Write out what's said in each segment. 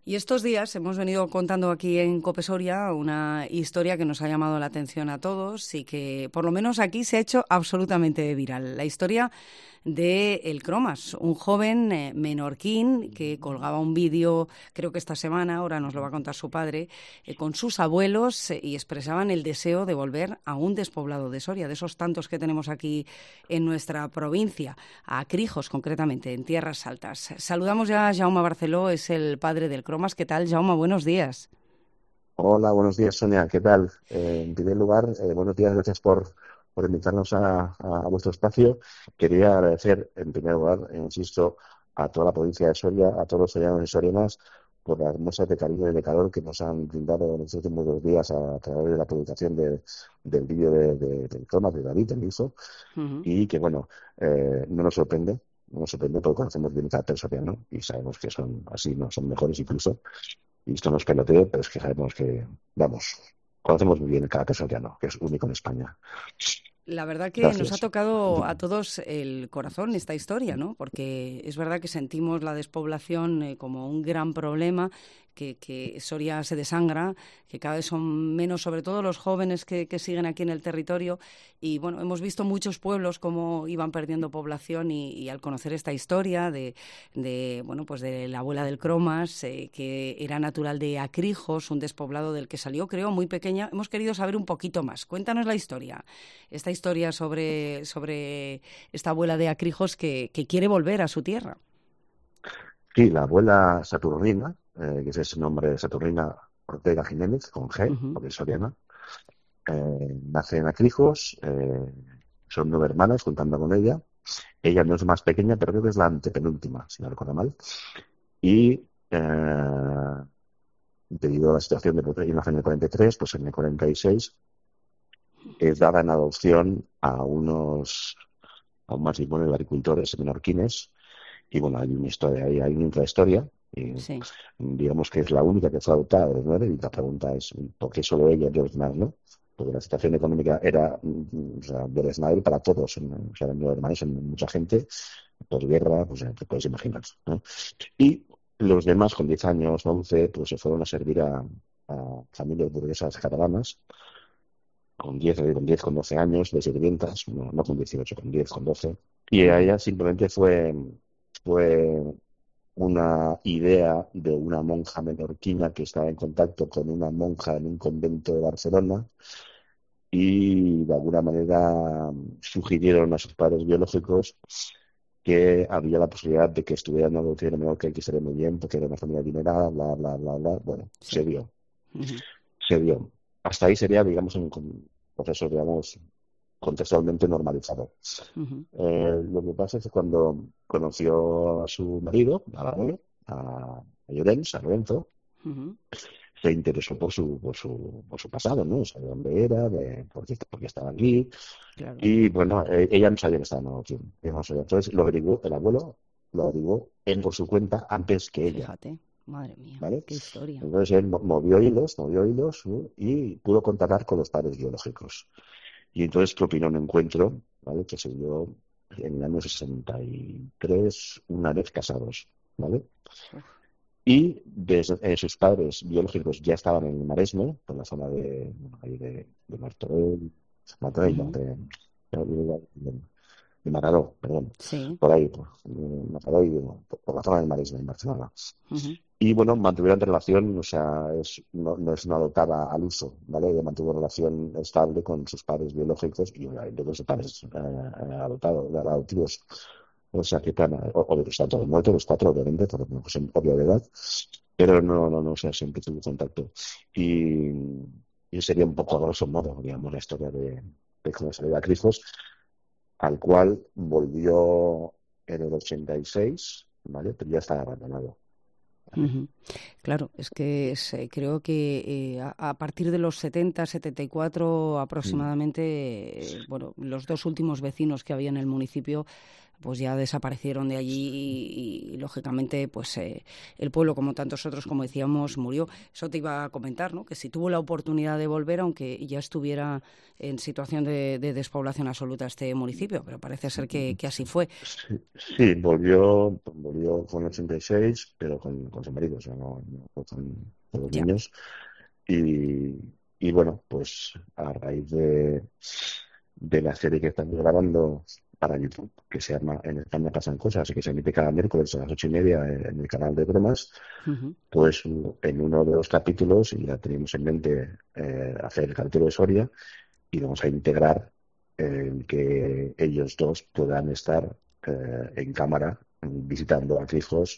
Y estos días hemos venido contando aquí en COPE Soria una historia que nos ha llamado la atención a todos y que por lo menos aquí se ha hecho absolutamente viral. La historia de El Cromas, un joven menorquín que colgaba un vídeo, creo que esta semana, ahora nos lo va a contar su padre, con sus abuelos y expresaban el deseo de volver a un despoblado de Soria, de esos tantos que tenemos aquí en nuestra provincia, a Crijos concretamente, en Tierras Altas. Saludamos ya a Jaume Barceló, es el padre del Cromas. ¿Qué tal, Jaume? Buenos días. Hola, buenos días, Sonia. ¿Qué tal? En primer lugar, buenos días, gracias por invitarnos a vuestro espacio. Quería agradecer, en primer lugar, insisto, a toda la provincia de Soria, a todos los sorianos y sorianas, por las muestras de cariño y de calor que nos han brindado en los últimos 2 días a través de la publicación del vídeo del Cromas, de David, el hijo, Uh-huh. y que, bueno, no nos sorprende porque conocemos bien el carácter soriano y sabemos que son así, no son mejores incluso. Y esto no es peloteo, pero es que sabemos que, vamos, conocemos muy bien el carácter soriano, que es único en España. La verdad que nos ha Gracias. tocado a todos el corazón esta historia, ¿no? Porque es verdad que sentimos la despoblación como un gran problema, que Soria se desangra, que cada vez son menos, sobre todo los jóvenes que siguen aquí en el territorio. Y bueno, hemos visto muchos pueblos cómo iban perdiendo población y al conocer esta historia bueno, pues de la abuela del Cromas, que era natural de Acrijos, un despoblado del que salió, creo, muy pequeña, hemos querido saber un poquito más. Cuéntanos la historia. Esta historia sobre esta abuela de Acrijos que quiere volver a su tierra. Sí, la abuela Saturnina, que es ese nombre, Saturnina Ortega Jiménez, con G, Uh-huh. porque es soriana, nace en Acrijos, son 9 hermanas, juntando con ella. Ella no es más pequeña, pero creo que es la antepenúltima, si no recuerdo mal. Y debido a la situación de que ella nace en el 43, pues en el 46 es dada en adopción a un matrimonio de agricultores menorquines. Y bueno, hay una historia ahí, hay una intrahistoria. Y Sí. digamos que es la única que fue adoptada de los 9. Y la pregunta es, ¿por qué solo ella, George Knight, no? Porque la situación económica era, o sea, George Knight para todos. O sea, eran 9 hermanos, en mucha gente, posguerra, pues te puedes imaginar, ¿no? Y los demás, con 10 años, 11, pues se fueron a servir a familias burguesas catalanas con 12 años, de sirvientas, no con 18, con 10, con 12. Y a Uh-huh. ella simplemente fue una idea de una monja menorquina que estaba en contacto con una monja en un convento de Barcelona y de alguna manera sugirieron a sus padres biológicos que había la posibilidad de que estuvieran en una adopción menor, que estaría muy bien porque era una familia adinerada, bla, bla, bla, bla. Bueno, se Sí. dio, Uh-huh. se dio. Hasta ahí sería, digamos, un proceso, digamos, contextualmente normalizado. Uh-huh. Lo que pasa es que cuando conoció a su marido, al abuelo, a Llorens, a Lorenzo, Uh-huh. se interesó por su pasado, ¿no? O sea, de dónde era, por qué estaba aquí. Claro. Y bueno, ella no sabía que estaba en adopción. Ella no sabía. Entonces lo averiguó, el abuelo lo averiguó él por su cuenta antes que ella, Fíjate. Madre mía, ¿vale? qué historia. Entonces él movió hilos, ¿no? Y pudo contactar con los padres biológicos. Y entonces propinó un encuentro, ¿vale? Que se dio en el año 63, una vez casados, ¿vale? Uf. Y sus padres biológicos ya estaban en Maresme, por la zona de Martorell, no, Uh-huh. de Mataró, perdón, Sí. por ahí, por Mataró y por la zona del Maresme, en Barcelona. Uh-huh. Y bueno, mantuvieron relación, o sea, no es una dotada al uso, ¿vale? Ella mantuvo relación estable con sus padres biológicos y obviamente con sus padres adoptivos. O sea, que plan, están todos muertos, los cuatro, obviamente, por una cuestión obvia de edad, pero no, o sea, siempre tuvo contacto. Y, y sería un poco a grosso modo, digamos, la historia de cómo salió a Cristos, al cual volvió en el 86, ¿vale? Pero ya estaba abandonado, ¿vale? Ujú. Claro, es que creo que a partir de los 70, 74 Mm. aproximadamente, bueno, los dos últimos vecinos que había en el municipio pues ya desaparecieron de allí y lógicamente pues el pueblo, como tantos otros, como decíamos, murió. Eso te iba a comentar, ¿no? Que si tuvo la oportunidad de volver, aunque ya estuviera en situación de despoblación absoluta este municipio, pero parece ser que así fue. Sí, sí, volvió con 86, pero con su marido, o sea, no fue con los Ya. niños. Y, y bueno, pues a raíz de la serie que están grabando para YouTube, que se llama En España pasan cosas y que se emite cada miércoles a las 8:30 en el canal de Bromas, Ujú. pues en uno de los capítulos, y ya teníamos en mente hacer el capítulo de Soria, y vamos a integrar que ellos dos puedan estar en cámara visitando a Crijos,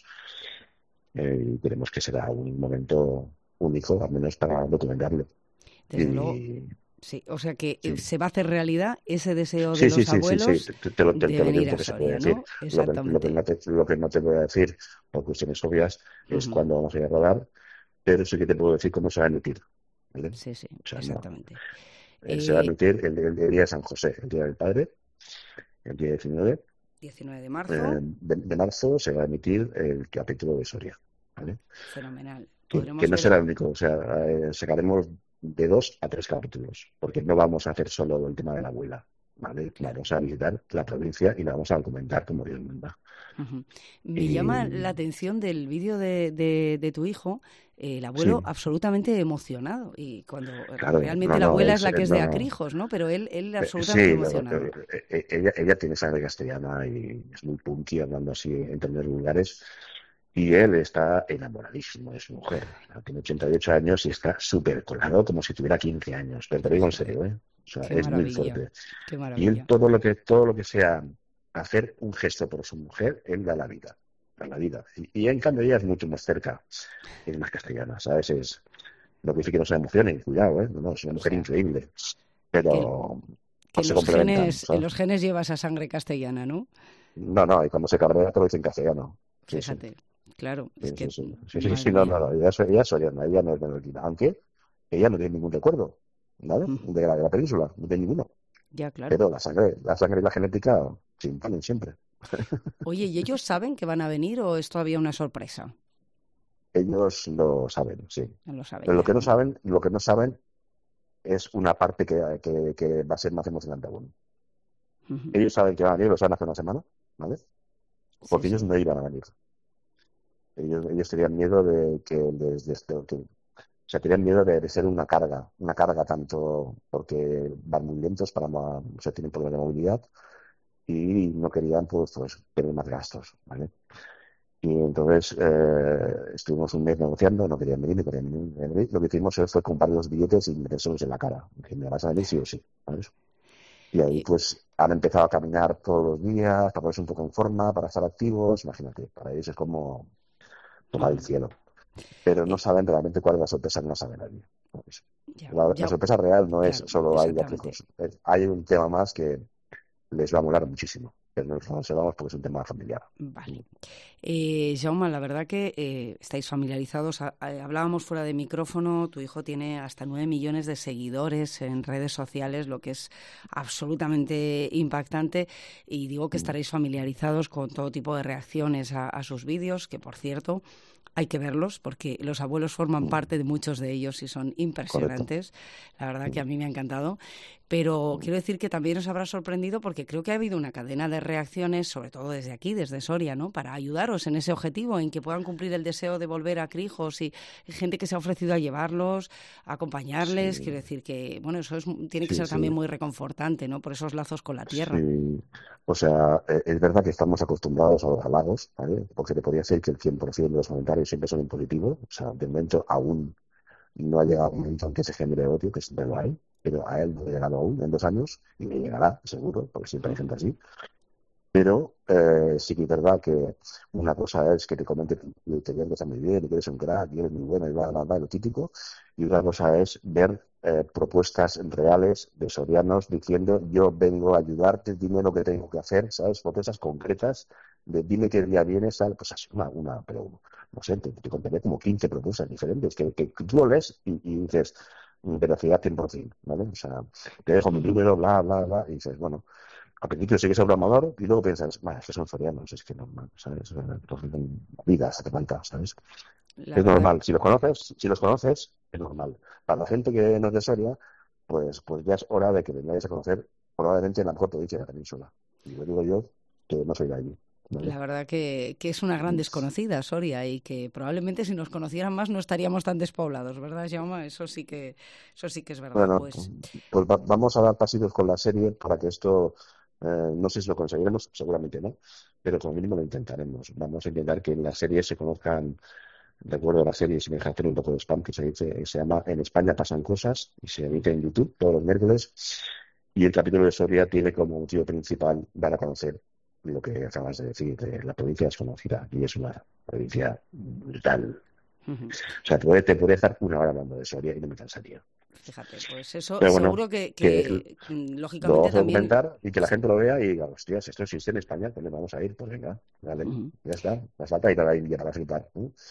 y creemos que será un momento único, al menos para documentarlo. Desde luego, Y sí. O sea que sí, se va a hacer realidad ese deseo de sí, sí, los sí, sí, sí, abuelos te de lo venir digo a porque se puede Soria, decir. ¿no? Lo que Exactamente. no te voy a decir por cuestiones obvias es Ujú. cuándo vamos a ir a rodar, pero sí que te puedo decir cómo se va a emitir, ¿vale? Sí, sí, O sea, no, exactamente. se va a Eh, emitir el día de San José, el día del Padre, el día 19 19 de marzo, de marzo se va a emitir el capítulo de Soria, ¿vale? fenomenal. Que Podremos no ver, será el único, o sea, sacaremos de 2 a 3 capítulos, porque no vamos a hacer solo el tema de la abuela, ¿vale? claro. Vamos a visitar la provincia y la vamos a documentar como Dios manda. Ujú. Me llama la Y atención del vídeo de tu hijo, el abuelo sí, absolutamente emocionado. Y cuando claro, realmente no, la no, abuela es la que es de no, no. Acrijos, ¿no? Pero él absolutamente Sí, emocionado. ella tiene sangre castellana y es muy punky, hablando así en términos vulgares. Y él está enamoradísimo de su mujer. O sea, tiene 88 años y está súper colado, como si tuviera 15 años. Pero te lo digo en Fíjate, serio, ¿eh? O sea, qué es muy maravilla, fuerte. qué Y él maravilla. todo lo que sea hacer un gesto por su mujer, él da la vida. Da la vida. Y en cambio ella es mucho más cerca, es más castellana, ¿sabes? Es lo que dice que no se emocione, cuidado, ¿eh? No, no, es una O mujer sea, increíble. que, Pero que se complementan, en ¿sabes? los genes lleva esa sangre castellana, ¿no? No, no, y cuando se cabrea te lo dice en castellano. Sí, sí. Fíjate, claro, es Sí, sí, que, sí. Sí, sí, madre sí, no, mía. no, no. Ella es soriana, ella no es menorquina. Aunque ella no tiene ningún recuerdo, ¿vale? Ujú. De la península, no tiene ninguno. Ya, claro. Pero la sangre y la genética se imponen siempre. Oye, ¿y ellos saben que van a venir o es todavía una sorpresa? Ellos lo saben, sí. No lo saben Pero ya, ¿no? lo que no saben es una parte que va a ser más emocionante aún. Ujú. Ellos saben que van a venir, lo saben hace una semana, ¿vale? Sí, Porque sí. ellos no iban a venir. Ellos tenían miedo de que o sea, tenían miedo de ser una carga tanto porque van muy lentos o sea, tienen problemas de movilidad y no querían pues tener más gastos, ¿vale? Y entonces estuvimos un mes negociando, no querían venir, no querían venir. Lo que hicimos fue comprar los billetes y metérselos en la cara. Que me vas a venir sí o sí, ¿sabes? Y ahí Eh, pues han empezado a caminar todos los días, para ponerse un poco en forma, para estar activos. Imagínate, para ellos es como tocar el ujú. cielo. Pero no Eh, saben realmente cuál es la sorpresa, no sabe nadie. ¿Sabes? ya, La ya, sorpresa real no es claro, solo hay exactamente. Atrijos. Hay un tema más que les va a molar muchísimo. Pero no nos vamos porque es un tema familiar. Vale. Jaume, la verdad que estáis familiarizados. Hablábamos fuera de micrófono, tu hijo tiene hasta 9 millones de seguidores en redes sociales, lo que es absolutamente impactante. Y digo que estaréis familiarizados con todo tipo de reacciones a sus vídeos, que por cierto, hay que verlos porque los abuelos forman parte de muchos de ellos y son Correcto. impresionantes. La verdad que a mí me ha encantado. Pero quiero decir que también os habrá sorprendido porque creo que ha habido una cadena de reacciones, sobre todo desde aquí, desde Soria, ¿no? Para ayudaros en ese objetivo, en que puedan cumplir el deseo de volver a Crijos y gente que se ha ofrecido a llevarlos, a acompañarles. Sí, Quiero decir que, bueno, eso tiene que sí, ser sí. también muy reconfortante, ¿no? Por esos lazos con la tierra. Sí, o sea, es verdad que estamos acostumbrados a los halagos, ¿vale? Porque te podría decir que el 100% de los comentarios siempre son en positivo. O sea, de momento aún no ha llegado un momento en que se genere odio, que siempre lo hay, pero a él no ha llegado aún en 2 años y me llegará, seguro, porque siempre hay gente así. Pero sí que es verdad que una cosa es que te comente que que está muy bien, y que eres un crack, y eres muy bueno, y bla, bla, bla, lo típico. Y otra cosa es ver propuestas reales de sorianos diciendo yo vengo a ayudarte, dime lo que tengo que hacer, ¿sabes? Propuestas concretas de dime qué día vienes, tal. Pues así pero no sé, te contaré como 15 propuestas diferentes que tú lo lees y dices, veracidad 100%, ¿vale? O sea, te dejo mi Ujú. número, bla, bla, bla, y dices, bueno. al principio sí que es abrumador y luego piensas, es que son sorianos, es que normal, ¿sabes? Vidas, hace falta, ¿sabes? La Es verdad. normal. Si los conoces, es normal. Para la gente que no es de Soria, pues ya es hora de que vengáis a conocer probablemente la mejor provincia de la península. Y lo digo yo, que no soy de allí. ¿Vale? La verdad que es una gran desconocida, Soria, y que probablemente si nos conocieran más no estaríamos tan despoblados, ¿verdad, Jaume? Eso sí que es verdad. Bueno, Pues pues vamos a dar pasitos con la serie para que esto, no sé si lo conseguiremos, seguramente no, pero como mínimo lo intentaremos. Vamos a intentar que en la serie se conozcan. Recuerdo la serie, si me dejas hacer un poco de spam, que se llama En España pasan cosas y se emite en YouTube todos los miércoles. Y el capítulo de Soria tiene como motivo principal dar a conocer lo que acabas de decir, de la provincia desconocida. Y es una provincia brutal. ujú. O sea, te puede estar una hora hablando de Soria y no me cansaría. Fíjate, pues eso Pero bueno, seguro que lo lógicamente vamos a también. documentar y que la Sí. gente lo vea y diga, hostias, esto existe en España, pues vamos a ir, pues venga, dale, Ujú. ya está. Nos falta ir a la India para flipar.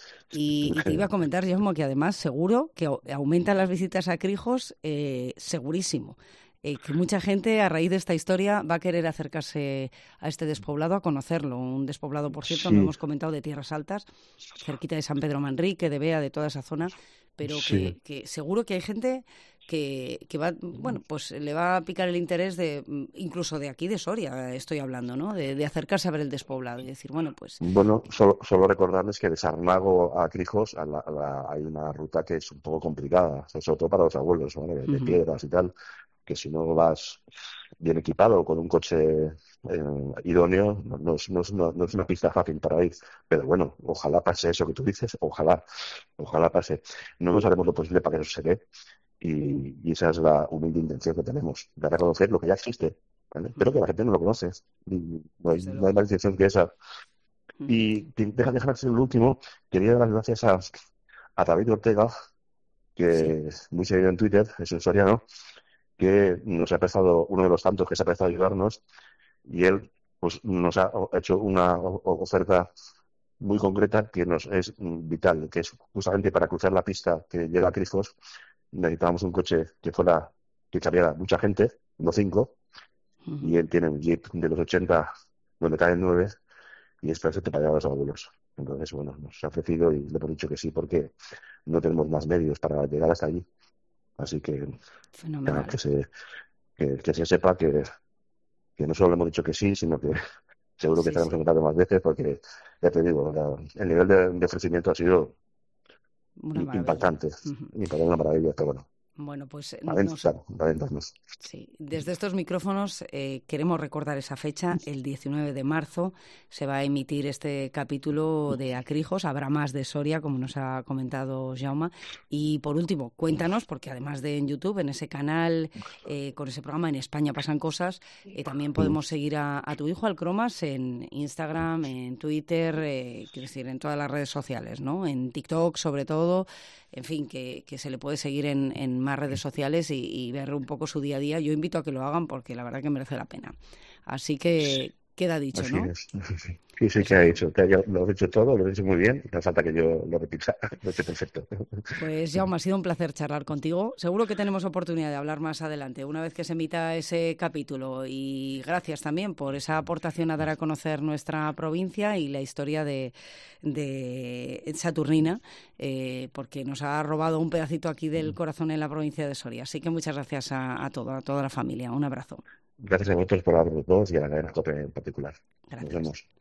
Y te iba a comentar, Jaume, que además seguro que aumentan las visitas a Crijos, segurísimo. Que mucha gente a raíz de esta historia va a querer acercarse a este despoblado, a conocerlo. Un despoblado, por cierto, no Sí, hemos comentado, de Tierras Altas, cerquita de San Pedro Manrique, de Bea, de toda esa zona, pero sí. que seguro que hay gente que va, bueno, pues le va a picar el interés de, incluso de aquí, de Soria, estoy hablando, ¿no? De acercarse a ver el despoblado y decir, bueno, pues Bueno, solo recordarles que de Sarnago a Crijos hay una ruta que es un poco complicada, sobre todo para los abuelos, ¿vale? De ujú, piedras y tal, que si no vas bien equipado con un coche idóneo, no es una pista fácil para ir. Pero bueno, ojalá pase eso que tú dices, ojalá pase. No nos haremos lo posible para que eso se dé y esa es la humilde intención que tenemos, de reconocer lo que ya existe, ¿vale? Pero que la gente no lo conoce. Y desde no hay luego. más intención que esa. Ujú. Y déjame hacer el último. Quería dar las gracias a David Ortega, Sí. que es muy seguido en Twitter, es un soriano, que nos ha prestado, uno de los tantos que se ha prestado a ayudarnos, y él pues nos ha hecho una oferta muy concreta que nos es vital, que es justamente para cruzar la pista que llega a Crijos, necesitábamos un coche que cabiera mucha gente, no cinco, Ujú. y él tiene un Jeep de los 80 donde caen nueve, y es perfecto para llevar a los abuelos. Entonces, bueno, nos ha ofrecido y le hemos dicho que sí porque no tenemos más medios para llegar hasta allí. Así que, nada, Fenomenal. que se sepa que no solo le hemos dicho que sí, sino que seguro que Sí, estaremos sí. en contacto más veces porque, ya te digo, el nivel de ofrecimiento ha sido Una maravilla. impactante, Ujú. impactante, una maravilla, pero bueno, Bueno, pues claro, aventarnos. sí, desde estos micrófonos queremos recordar esa fecha, el 19 de marzo se va a emitir este capítulo de Acrijos, habrá más de Soria, como nos ha comentado Jaume. Y por último, cuéntanos, porque además de en YouTube, en ese canal, con ese programa En España pasan cosas, también podemos seguir a tu hijo, al Cromas, en Instagram, en Twitter, quiero decir, en todas las redes sociales, ¿no? En TikTok sobre todo, en fin, que se le puede seguir en más redes sociales y ver un poco su día a día. Yo invito a que lo hagan porque la verdad que merece la pena. Así que queda dicho, Así ¿no? es. Sí, sí, que ha Eso. dicho. Lo has dicho todo, lo has dicho muy bien. No falta que yo lo repita. Lo he hecho perfecto. Pues Jaume, ha sido un placer charlar contigo. Seguro que tenemos oportunidad de hablar más adelante, una vez que se emita ese capítulo. Y gracias también por esa aportación a dar a conocer nuestra provincia y la historia de Saturnina, porque nos ha robado un pedacito aquí del corazón en la provincia de Soria. Así que muchas gracias a toda la familia. Un abrazo. Gracias a vosotros por hablar de todos y a la cadena COPE en particular. Nos Gracias. vemos.